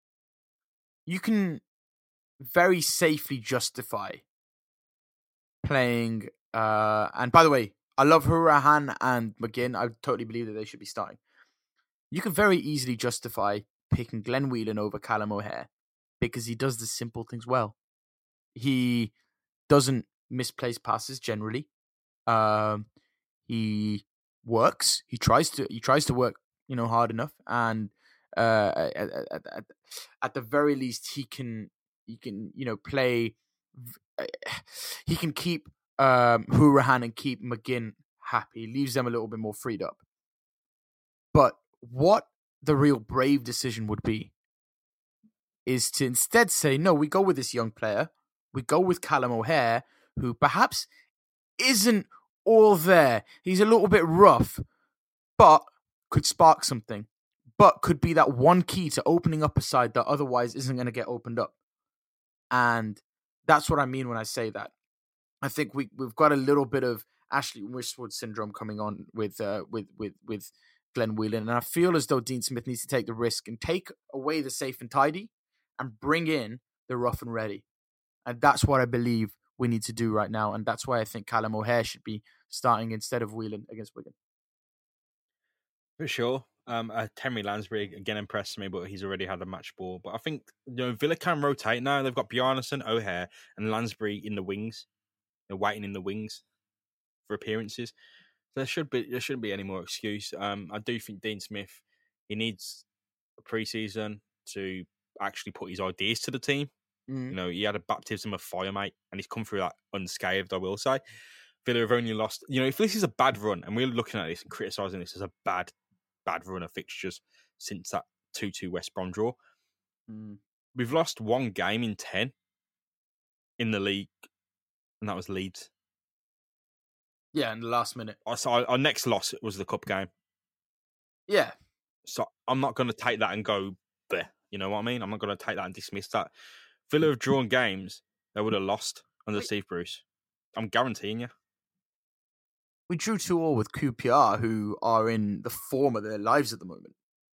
You can very safely justify playing. Uh, and by the way, I love Hurahan and McGinn. I totally believe that they should be starting. You can very easily justify picking Glenn Whelan over Callum O'Hare because he does the simple things well. He doesn't misplace passes generally. Um, he works. He tries to. He tries to work. You know, hard enough, and uh, at, at, at, at the very least, he can. He can. You know, play. He can keep um, Hurahan and keep McGinn happy. Leaves them a little bit more freed up. But what the real brave decision would be is to instead say, no, we go with this young player. We go with Callum O'Hare, who perhaps isn't all there. He's a little bit rough, but could spark something. But could be that one key to opening up a side that otherwise isn't going to get opened up. And that's what I mean when I say that. I think we, we've got a little bit of Ashley Westwood syndrome coming on with uh, with with with Glenn Whelan. And I feel as though Dean Smith needs to take the risk and take away the safe and tidy and bring in the rough and ready. And that's what I believe we need to do right now. And that's why I think Callum O'Hare should be starting instead of Whelan against Wigan. For sure. Um, uh, Henry Lansbury, again, impressed me, but he's already had a match ball. But I think, you know, Villa can rotate now. They've got Bjarnason, O'Hare, and Lansbury in the wings. They're waiting in the wings for appearances. So there should be there shouldn't be any more excuse. Um, I do think Dean Smith, he needs a pre-season to actually put his ideas to the team. Mm. You know, he had a baptism of fire, mate, and he's come through that unscathed, I will say. Villa have only lost... You know, if this is a bad run, and we're looking at this and criticising this as a bad, bad run of fixtures since that two two West Brom draw, mm. we've lost one game in ten in the league, and that was Leeds. Yeah, in the last minute. So our next loss was the cup game. Yeah. So I'm not going to take that and go, bleh, you know what I mean? I'm not going to take that and dismiss that. Villa have drawn games they would have lost under Steve Bruce. I'm guaranteeing you. We drew two all with Q P R, who are in the form of their lives at the moment.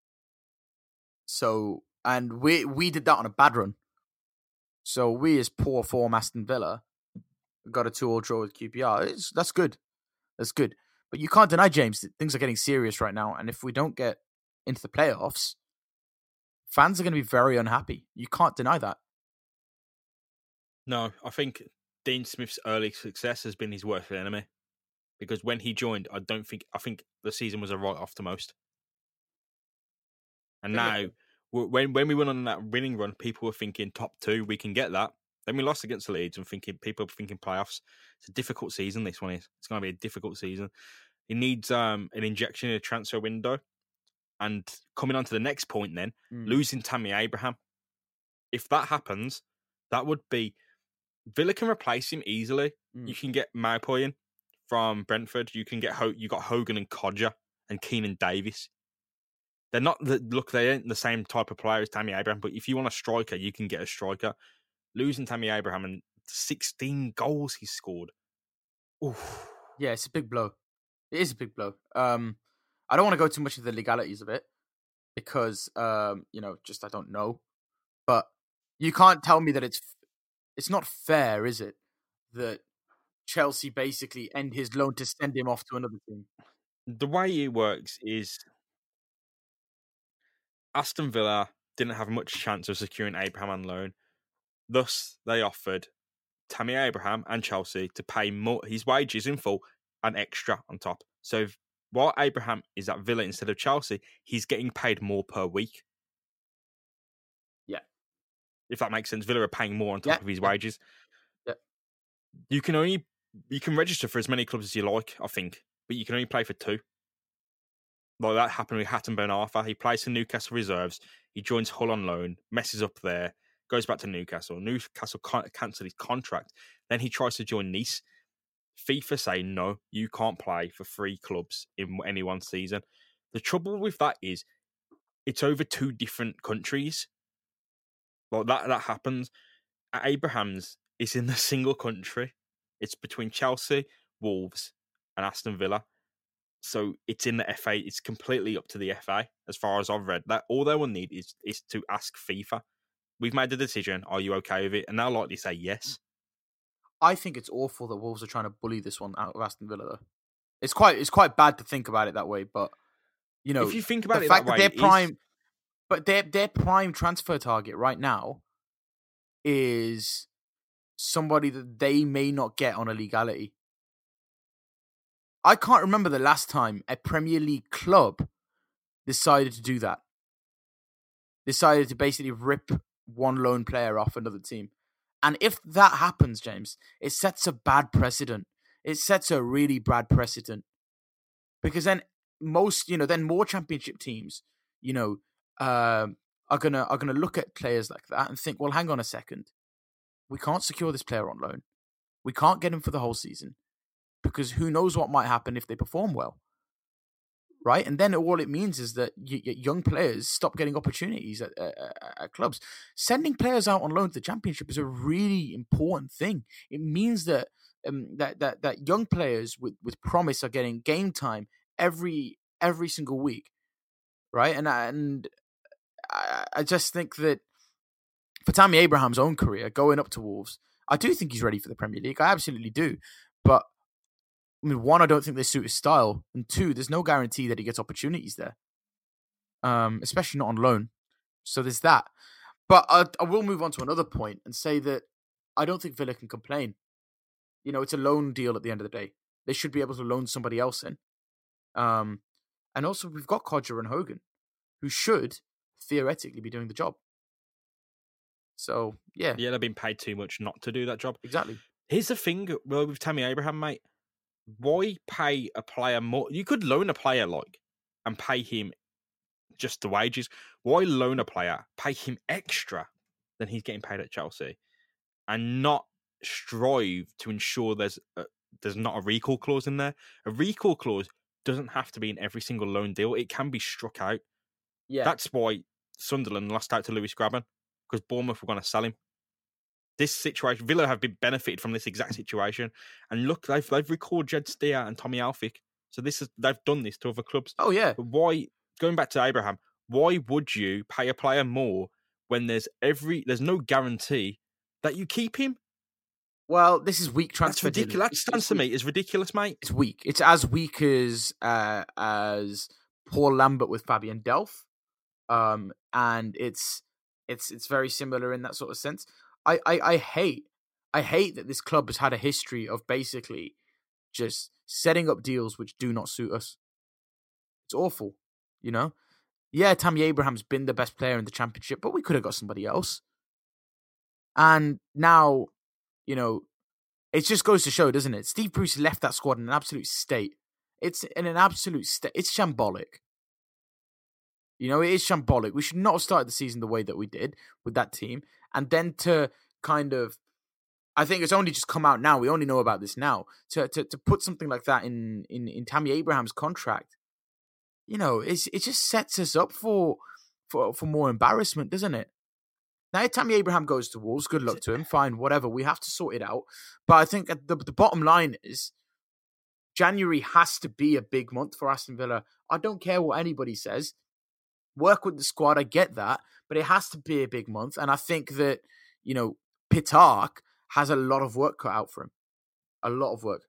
So, and we we did that on a bad run. So we, as poor form Aston Villa, got a two all draw with Q P R. It's, that's good. That's good. But you can't deny, James, that things are getting serious right now. And if we don't get into the playoffs, fans are going to be very unhappy. You can't deny that. No, I think Dean Smith's early success has been his worst enemy. Because when he joined, I don't think, I think the season was a write-off to most. And now, when when we went on that winning run, people were thinking top two, we can get that. Then we lost against the Leeds and thinking people are thinking playoffs. It's a difficult season, this one is. It's going to be a difficult season. It needs um, an injection in a transfer window. And coming on to the next point then, mm. losing Tammy Abraham. If that happens, that would be... Villa can replace him easily. Mm. You can get Maupoy in from Brentford. You can get Ho- you got Hogan and Codger and Keenan Davis. They're not... The, look, they ain't the same type of player as Tammy Abraham, but if you want a striker, you can get a striker. Losing Tammy Abraham and sixteen goals he scored. Oof. Yeah, it's a big blow. It is a big blow. Um, I don't want to go too much into the legalities of it because, um, you know, just I don't know. But you can't tell me that it's it's not fair, is it? That Chelsea basically end his loan to send him off to another team. The way it works is Aston Villa didn't have much chance of securing Abraham on loan. Thus, they offered Tammy Abraham and Chelsea to pay more his wages in full and extra on top. So if, while Abraham is at Villa instead of Chelsea, he's getting paid more per week. Yeah. If that makes sense. Villa are paying more on top yeah. of his yeah. wages. Yeah. You can only you can register for as many clubs as you like, I think, but you can only play for two. Like that happened with Hatton Ben Arfa. He plays for Newcastle Reserves. He joins Hull on loan, messes up there. Goes back to Newcastle. Newcastle cancelled his contract. Then he tries to join Nice. FIFA say, no, you can't play for three clubs in any one season. The trouble with that is it's over two different countries. Like that, that happens. At Abraham's, it's in the single country. It's between Chelsea, Wolves, and Aston Villa. So it's in the F A. It's completely up to the F A, as far as I've read. That all they will need is is to ask FIFA. We've made the decision. Are you okay with it? And they'll likely say yes. I think it's awful that Wolves are trying to bully this one out of Aston Villa, though. It's quite it's quite bad to think about it that way, but you know, if you think about the it fact that way, that their prime, is... but their their prime transfer target right now is somebody that they may not get on a legality. I can't remember the last time a Premier League club decided to do that. Decided to basically rip one lone player off another team. And if that happens, James, it sets a bad precedent. It sets a really bad precedent. Because then most, you know, then more championship teams, you know, uh, are gonna are gonna look at players like that and think, well, hang on a second. We can't secure this player on loan. We can't get him for the whole season. Because who knows what might happen if they perform well. Right? And then all it means is that y- y- young players stop getting opportunities at, at, at clubs. Sending players out on loan to the championship is a really important thing. It means that um, that, that that young players with, with promise are getting game time every every single week. Right? And, and I, I just think that for Tammy Abraham's own career, going up to Wolves, I do think he's ready for the Premier League. I absolutely do. But I mean, one, I don't think they suit his style, and two, there's no guarantee that he gets opportunities there, um, especially not on loan. So there's that. But I, I will move on to another point and say that I don't think Villa can complain. You know, it's a loan deal at the end of the day. They should be able to loan somebody else in. Um, and also, we've got Codger and Hogan, who should theoretically be doing the job. So, yeah. Yeah, they've been paid too much not to do that job. Exactly. Here's the thing, well, with Tammy Abraham, mate. Why pay a player more? You could loan a player, like, and pay him just the wages. Why loan a player, pay him extra than he's getting paid at Chelsea, and not strive to ensure there's a, there's not a recall clause in there? A recall clause doesn't have to be in every single loan deal. It can be struck out. Yeah. That's why Sunderland lost out to Lewis Grabban, because Bournemouth were going to sell him. This situation, Villa have been benefited from this exact situation, and look, they've they've recalled Jed Steer and Tommy Alfick. So this is they've done this to other clubs. Oh yeah. But why? Going back to Abraham, why would you pay a player more when there's every there's no guarantee that you keep him? Well, this is weak transfer. That's ridiculous. That stands to me is ridiculous, mate. It's weak. It's as weak as uh, as Paul Lambert with Fabian Delph, um, and it's it's it's very similar in that sort of sense. I, I, I hate I hate that this club has had a history of basically just setting up deals which do not suit us. It's awful, you know? Yeah, Tammy Abraham's been the best player in the championship, but we could have got somebody else. And now, you know, it just goes to show, doesn't it? Steve Bruce left that squad in an absolute state. It's in an absolute state. It's shambolic. You know, it is shambolic. We should not have started the season the way that we did with that team. And then to kind of, I think it's only just come out now. We only know about this now. To to, to put something like that in, in, in Tammy Abraham's contract, you know, it's, it just sets us up for, for for more embarrassment, doesn't it? Now, if Tammy Abraham goes to Wolves, good luck to him. Fine, whatever. We have to sort it out. But I think the, the bottom line is January has to be a big month for Aston Villa. I don't care what anybody says. Work with the squad, I get that, but it has to be a big month. And I think that, you know, Pitarch has a lot of work cut out for him. A lot of work.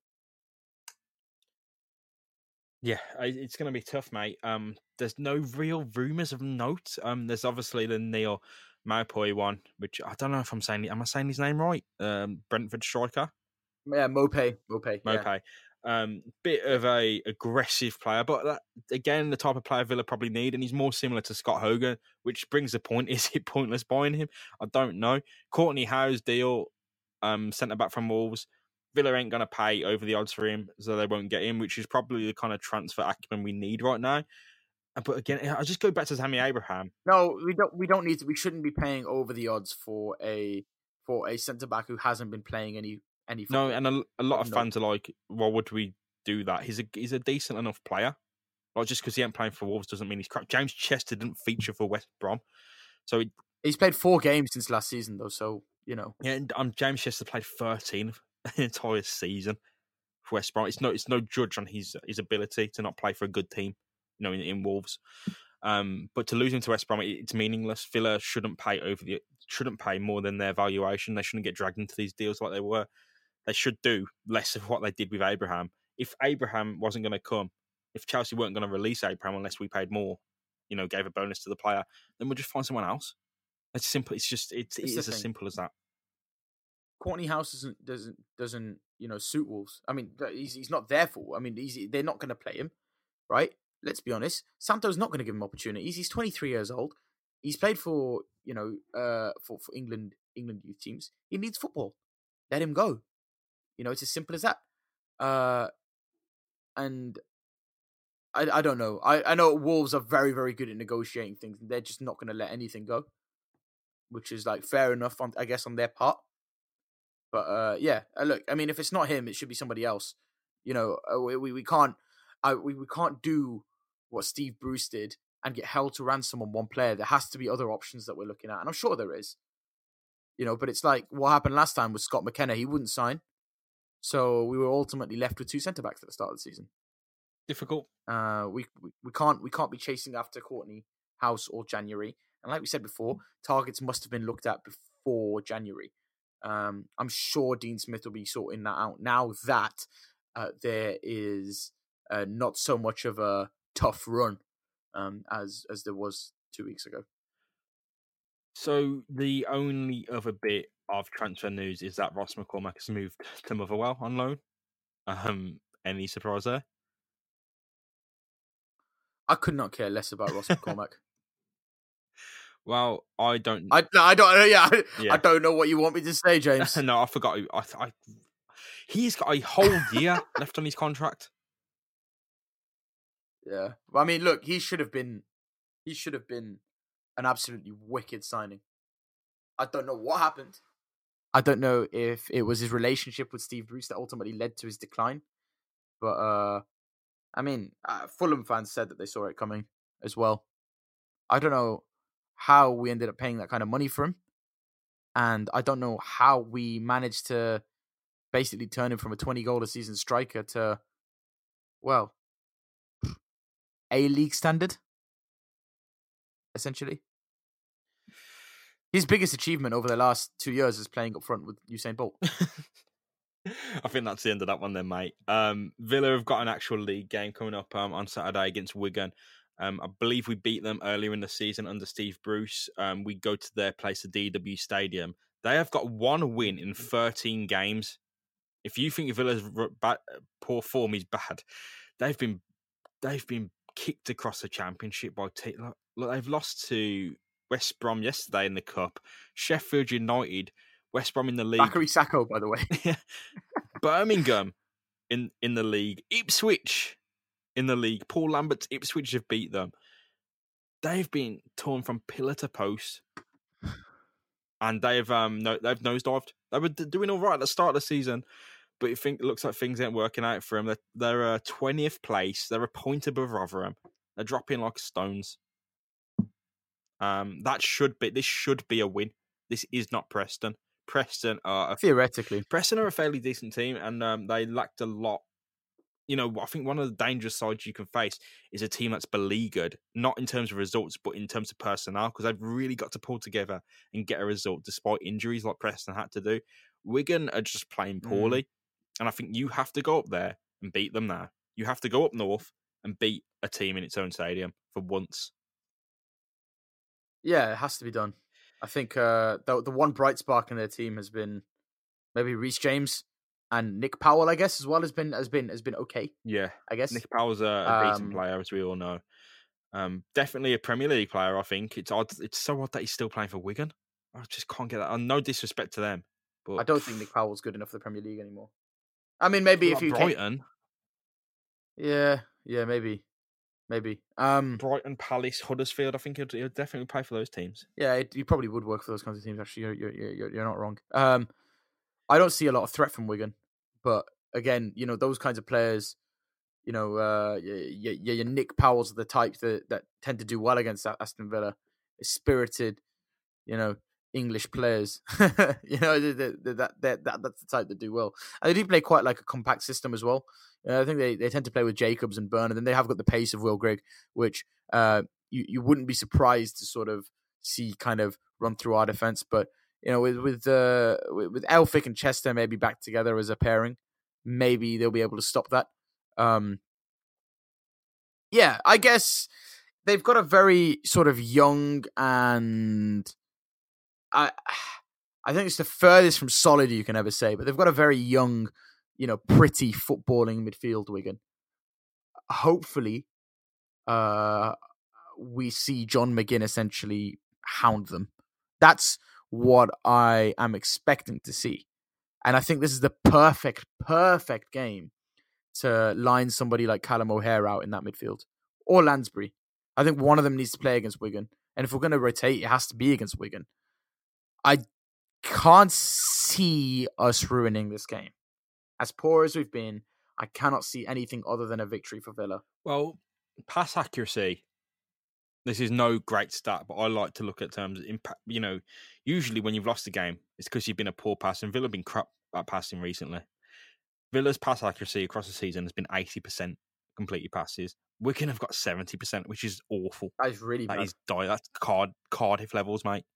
Yeah, it's going to be tough, mate. Um, there's no real rumours of note. Um, there's obviously the Neil Maupay one, which I don't know if I'm saying, am I saying his name right? Um, Brentford striker? Yeah, Maupay. Maupay. Maupay. Yeah. Um, bit of a aggressive player, but that, again, the type of player Villa probably need, and he's more similar to Scott Hogan, which brings the point: is it pointless buying him? I don't know. Courtney Howe's deal, um, centre back from Wolves, Villa ain't going to pay over the odds for him, so they won't get him, which is probably the kind of transfer acumen we need right now. But again, I just go back to Tammy Abraham. No, we don't. We don't need to. We shouldn't be paying over the odds for a for a centre back who hasn't been playing any. Any no, and a, a lot of no. fans are like, "Why would we do that?" He's a he's a decent enough player. Like, just because he ain't playing for Wolves doesn't mean he's crap. James Chester didn't feature for West Brom, so he, he's played four games since last season, though. So you know, yeah, and um, James Chester played thirteen the entire season for West Brom. It's no, it's no judge on his his ability to not play for a good team, you know, in, in Wolves. Um, but to lose him to West Brom, it, it's meaningless. Villa shouldn't pay over the shouldn't pay more than their valuation. They shouldn't get dragged into these deals like they were. They should do less of what they did with Abraham. If Abraham wasn't going to come, if Chelsea weren't going to release Abraham unless we paid more, you know, gave a bonus to the player, then we'll just find someone else. It's simple. It's just it's, it's, it's as simple as that. Courtney House doesn't doesn't doesn't you know suit Wolves. I mean, he's he's not there for. I mean, he's, they're not going to play him, right? Let's be honest. Santo's not going to give him opportunities. He's twenty-three years old. He's played for you know uh for, for England England youth teams. He needs football. Let him go. You know, it's as simple as that. Uh, and I I don't know. I I know Wolves are very very good at negotiating things. And they're just not going to let anything go, which is like fair enough on I guess on their part. But uh, yeah, uh, look, I mean, if it's not him, it should be somebody else. You know, uh, we, we we can't, uh, we we can't do what Steve Bruce did and get held to ransom on one player. There has to be other options that we're looking at, and I'm sure there is. You know, but it's like what happened last time with Scott McKenna. He wouldn't sign, so we were ultimately left with two centre backs at the start of the season. Difficult. Uh, we, we we can't we can't be chasing after Courtney House or January, and like we said before, targets must have been looked at before January. Um, I'm sure Dean Smith will be sorting that out now that uh, there is uh, not so much of a tough run um, as as there was two weeks ago. So the only other bit of transfer news is that Ross McCormack has moved to Motherwell on loan. Um, any surprise there? I could not care less about Ross McCormack. Well, I don't. I I don't. Yeah, I, yeah. I don't know what you want me to say, James. no, I forgot. I, I he's got a whole year left on his contract. Yeah, well, I mean, look, he should have been. He should have been an absolutely wicked signing. I don't know what happened. I don't know if it was his relationship with Steve Bruce that ultimately led to his decline. But uh, I mean, uh, Fulham fans said that they saw it coming as well. I don't know how we ended up paying that kind of money for him. And I don't know how we managed to basically turn him from a twenty goal a season striker to, well, A-League standard, essentially. His biggest achievement over the last two years is playing up front with Usain Bolt. I think that's the end of that one then, mate. Um, Villa have got an actual league game coming up um, on Saturday against Wigan. Um, I believe we beat them earlier in the season under Steve Bruce. Um, we go to their place, the D W Stadium. They have got one win in thirteen games. If you think Villa's bad, poor form is bad, they've been they've been kicked across the Championship by te- look, look, they've lost to West Brom yesterday in the Cup, Sheffield United, West Brom in the league. Bakary Sacco, by the way. Birmingham in in the league, Ipswich in the league. Paul Lambert's Ipswich have beat them. They've been torn from pillar to post, and they've um no, they've nosedived. They were doing all right at the start of the season, but it, think, it looks like things ain't working out for them. They're, they're uh, twentieth place. They're a point above Rotherham. They're dropping like stones. Um, that should be this should be a win. This is not Preston. Preston are a, theoretically. Preston are a fairly decent team, and um, they lacked a lot. You know, I think one of the dangerous sides you can face is a team that's beleaguered, not in terms of results, but in terms of personnel, because they've really got to pull together and get a result despite injuries like Preston had to do. Wigan are just playing poorly, mm. and I think you have to go up there and beat them now. You have to go up north and beat a team in its own stadium for once. Yeah, it has to be done. I think uh, the the one bright spark in their team has been maybe Reece James. And Nick Powell, I guess, as well has been has been has been okay. Yeah, I guess Nick Powell's a, a um, decent player, as we all know. Um, definitely a Premier League player. I think it's odd. It's so odd that he's still playing for Wigan. I just can't get that. Uh, no disrespect to them, but I don't think Nick Powell's good enough for the Premier League anymore. I mean, maybe if you Brighton, came... yeah, yeah, maybe, maybe. Um, Brighton, Palace, Huddersfield. I think he'd, he'd definitely play for those teams. Yeah, it, he probably would work for those kinds of teams. Actually, you're you're you're, you're not wrong. Um. I don't see a lot of threat from Wigan, but again, you know, those kinds of players, you know, uh, your, your, your Nick Powell's are the types that, that tend to do well against Aston Villa. Is spirited, you know, English players. you know, that, that, that, that that's the type that do well. And they do play quite like a compact system as well. Uh, I think they, they tend to play with Jacobs and Bernard, and they have got the pace of Will Grigg, which uh, you, you wouldn't be surprised to sort of see kind of run through our defense. But, you know, with with, uh, with, with Elphick and Chester maybe back together as a pairing, maybe they'll be able to stop that. Um, yeah, I guess they've got a very sort of young and I I think it's the furthest from solid you can ever say, but they've got a very young, you know, pretty footballing midfield, Wigan. Hopefully, uh, we see John McGinn essentially hound them. That's what I am expecting to see. And I think this is the perfect, perfect game to line somebody like Callum O'Hare out in that midfield. Or Lansbury. I think one of them needs to play against Wigan. And if we're going to rotate, it has to be against Wigan. I can't see us ruining this game. As poor as we've been, I cannot see anything other than a victory for Villa. Well, pass accuracy. This is no great stat, but I like to look at terms of impact. You know, usually when you've lost a game, it's because you've been a poor passer, and Villa have been crap at passing recently. Villa's pass accuracy across the season has been eighty percent completed passes. Wigan have got seventy percent, which is awful. That is really that bad. Is die. That's Card, Cardiff levels, mate.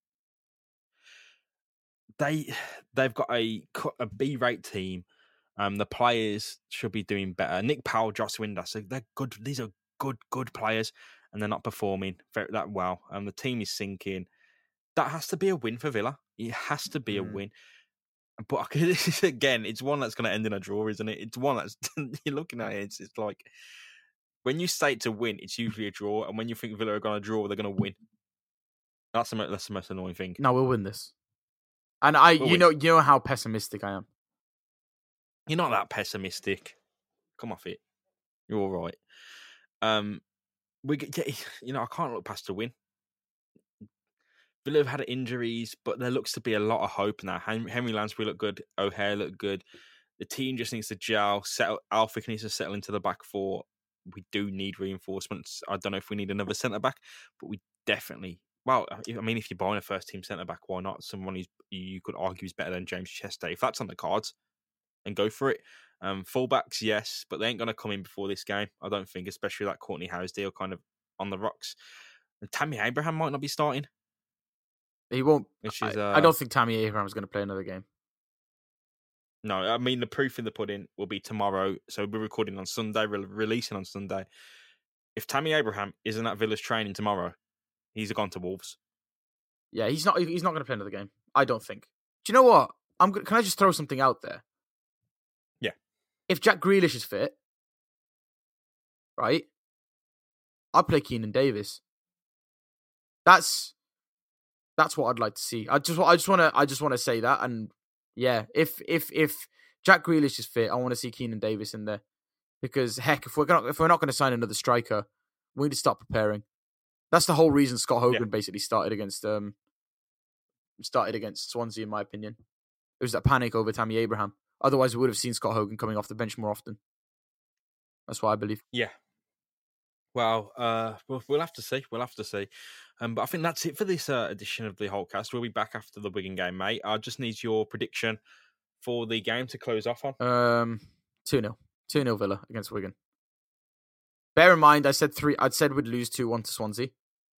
They, they've got a, a B-rate team. Um, the players should be doing better. Nick Powell, Joss Windass, so they're good. These are good, good players, and they're not performing very, that well. And um, the team is sinking. That has to be a win for Villa. It has to be mm. a win. But this is, again, it's one that's going to end in a draw, isn't it? It's one that's you're looking at it. It's, it's like when you say to win, it's usually a draw, and when you think Villa are going to draw, they're going to win. That's the that's the most annoying thing. No, we'll win this. And I, we'll you win. know, you know how pessimistic I am. You're not that pessimistic. Come off it. You're all right. Um, we get, you know, I can't look past a win. Villa have had injuries, but there looks to be a lot of hope now. Henry Lansbury looked good. O'Hare looked good. The team just needs to gel. Settle. Alfie needs to settle into the back four. We do need reinforcements. I don't know if we need another centre back, but we definitely. Well, I mean, if you're buying a first team centre back, why not? Someone who's you could argue is better than James Chester. If that's on the cards, then go for it. Um, fullbacks, yes, but they ain't going to come in before this game. I don't think, especially that Courtney House deal kind of on the rocks. And Tammy Abraham might not be starting. He won't. Which is, I, uh, I don't think Tammy Abraham is going to play another game. No, I mean, the proof in the pudding will be tomorrow. So we're recording on Sunday, re- releasing on Sunday. If Tammy Abraham isn't at Villa's training tomorrow, he's gone to Wolves. Yeah, he's not. He's not going to play another game. I don't think. Do you know what? I'm. Can I just throw something out there? Yeah. If Jack Grealish is fit, right, I'll play Keenan Davis. That's that's what I'd like to see. I just I just want to I just want to say that, and yeah, if if if Jack Grealish is fit, I want to see Keenan Davis in there, because heck, if we're gonna, if we're not going to sign another striker, we need to start preparing. That's the whole reason Scott Hogan yeah. basically started against um started against Swansea, in my opinion. It was that panic over Tammy Abraham. Otherwise, we would have seen Scott Hogan coming off the bench more often. That's what I believe. Yeah. Well, uh, we'll, we'll have to see. We'll have to see. Um, but I think that's it for this uh, edition of the Holtcast. We'll be back after the Wigan game, mate. I just need your prediction for the game to close off on. Um, two nil. two nil Villa against Wigan. Bear in mind, I said three. I'd said we'd lose two one to Swansea.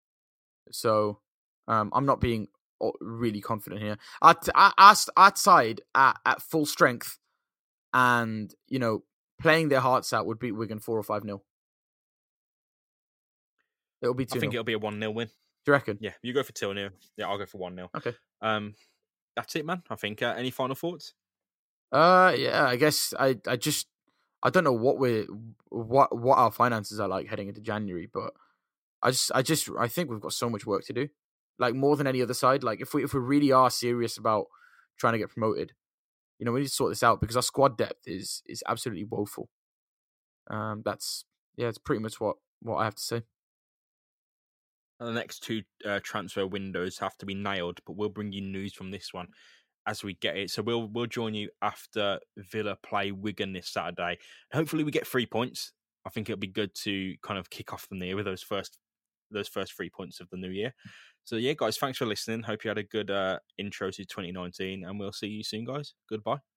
So um, I'm not being really confident here. At at, at side at, at full strength, and you know, playing their hearts out would beat Wigan four or five nil. It'll be two nil. I think it'll be a one nil win. Do you reckon? Yeah, you go for two nil. Yeah, I'll go for one nil. Okay. Um, that's it, man. I think. Uh, any final thoughts? Uh, yeah. I guess I, I just I don't know what we what what our finances are like heading into January, but I just I just I think we've got so much work to do. Like more than any other side. Like if we if we really are serious about trying to get promoted, you know, we need to sort this out, because our squad depth is is absolutely woeful. Um, that's yeah, it's pretty much what what I have to say. And the next two uh, transfer windows have to be nailed, but we'll bring you news from this one as we get it. So we'll we'll join you after Villa play Wigan this Saturday. Hopefully we get three points. I think it'll be good to kind of kick off the year with those first those first three points of the new year. So yeah, guys, thanks for listening. Hope you had a good uh, intro to twenty nineteen, and we'll see you soon, guys. Goodbye.